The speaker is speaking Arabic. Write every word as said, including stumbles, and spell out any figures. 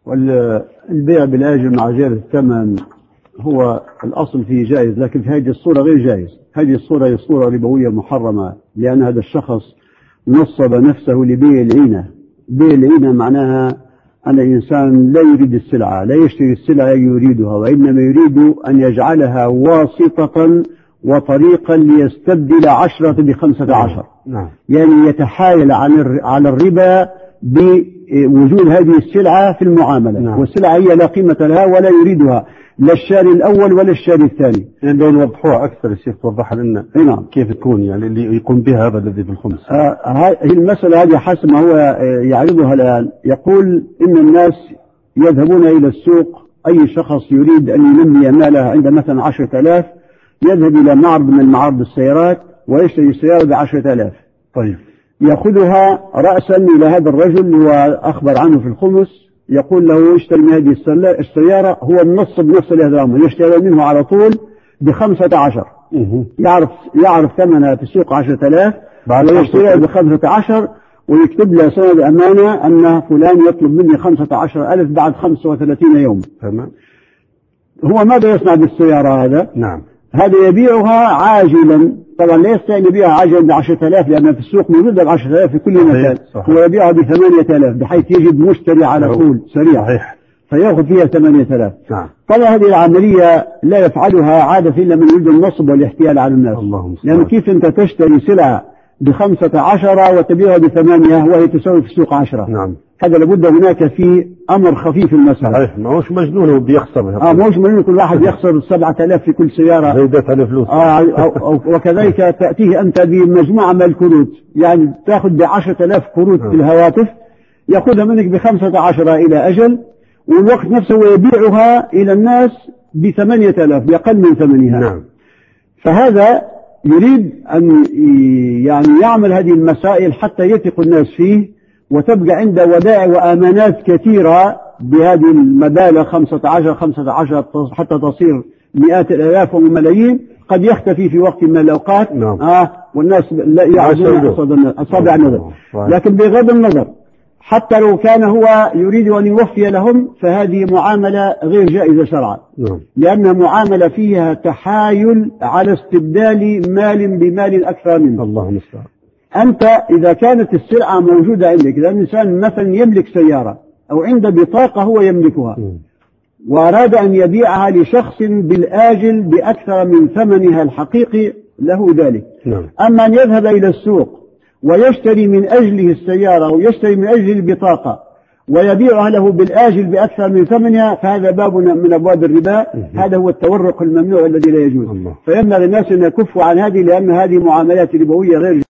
والبيع بالآجل مع زيادة الثمن هو الأصل فيه جائز، لكن في هذه الصورة غير جائز. هذه الصورة هي صورة ربوية محرمة، لأن هذا الشخص نصب نفسه لبيع العينة. بيع العينة معناها أن الإنسان لا يريد السلعة، لا يشتري السلعة يريدها، وإنما يريد أن يجعلها واسطة وطريقا ليستبدل عشرة بخمسة عشر. نعم. يعني يتحايل على الربا بوجود هذه السلعة في المعاملة. نعم. والسلعة هي لا قيمة لها ولا يريدها لا الشاري الأول ولا الشاري الثاني. يعني لو نوضحوها أكثر يا شيخ توضحها لنا. نعم. كيف تكون يعني اللي يقوم بها هذا الذي بالخمس؟ آه هي المسألة هذه حسب ما هو يعرضها الآن. يقول إن الناس يذهبون إلى السوق، أي شخص يريد أن ينمي ماله عند مثلا عشرة آلاف يذهب إلى معرض من معارض السيارات ويشتري السيارة بعشرة آلاف. طيب. يأخذها رأسا إلى هذا الرجل وأخبر عنه في الخمس، يقول له اشتري من هذه السيارة، هو النص بنفس هذا الأمر، يشتري منه على طول بخمسة عشر. يعرف يعرف ثمنها في السوق عشرة آلاف ويشتريها بخمسة عشر، ويكتب له سند أمانة أن فلان يطلب مني خمسة عشر ألف بعد خمسة وثلاثين يوم. تمام. هو ماذا يصنع بالسيارة هذا؟ نعم. هذا يبيعها عاجلا، طبعا لا يستطيع أن يبيعها عاجلا بعشرة آلاف لأن في السوق موجودة بعشرة آلاف في كل مكان. هو يبيعها بثمانية آلاف بحيث يجد مشتري على طول سريع. صحيح. فيأخذ فيها ثمانية آلاف. نعم. طبعا هذه العملية لا يفعلها عادة إلا من يريد النصب والاحتيال على الناس. لأن يعني كيف أنت تشتري سلعة بخمسة عشر وتبيعها بثمانية وهي تساوي في السوق عشرة؟ نعم. هذا لابد هناك في أمر خفيف المسألة. صحيح. ما هوش مجنون وبيخسر. آه ما هوش مجنون، كل واحد يخسر سبعة آلاف في كل سيارة. زيدت على فلوس. آه وكذلك تأتيه أنت بمجموعة من الكروت، يعني تأخذ بعشرة آلاف كروت في الهواتف، يأخذها منك بخمسة عشر إلى أجل، والوقت نفسه يبيعها إلى الناس بثمانية آلاف بأقل من ثمنها. نعم. فهذا يريد أن يعني يعمل هذه المسائل حتى يثق الناس فيه، وتبقى عنده ودائع وأمانات كثيرة بهذه المبالغ خمسة عشر خمسة عشر حتى تصير مئات الآلاف وملايين، قد يختفي في وقت من الأوقات. نعم. آه والناس لا يعرفون أصابع النظر. لكن بغض النظر حتى لو كان هو يريد أن يوفي لهم فهذه معاملة غير جائزة شرعا. نعم. لأن معاملة فيها تحايل على استبدال مال بمال أكثر منه. الله المستعان. أنت إذا كانت السلعة موجودة عندك، إذا الإنسان مثلا يملك سيارة أو عنده بطاقة هو يملكها م. وأراد أن يبيعها لشخص بالآجل بأكثر من ثمنها الحقيقي له ذلك. نعم. أما أن يذهب إلى السوق ويشتري من أجله السيارة ويشتري من أجله البطاقة ويبيعها له بالآجل بأكثر من ثمنها، فهذا باب من أبواب الربا. هذا هو التورق الممنوع الذي لا يجوز. فينبغي الناس أن يكفوا عن هذه، لأن هذه معاملات ربوية غير